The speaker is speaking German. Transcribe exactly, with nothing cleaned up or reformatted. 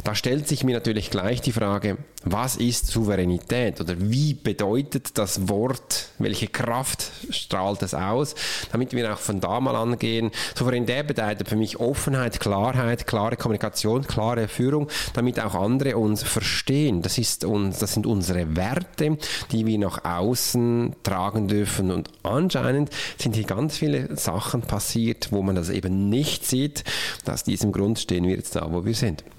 da stellt sich mir natürlich gleich die Frage, was ist Souveränität oder wie bedeutet das Wort, welche Kraft strahlt es aus, damit wir auch von da mal angehen. Souveränität bedeutet für mich Offenheit, Klarheit, klare Kommunikation, klare Führung, damit auch andere uns verstehen. Das ist uns, das sind unsere Werte, die wir nach außen tragen dürfen, und anscheinend sind hier ganz viele Sachen passiert, wo man das eben nicht sieht. Aus diesem Grund stehen wir jetzt da, wo wir sind.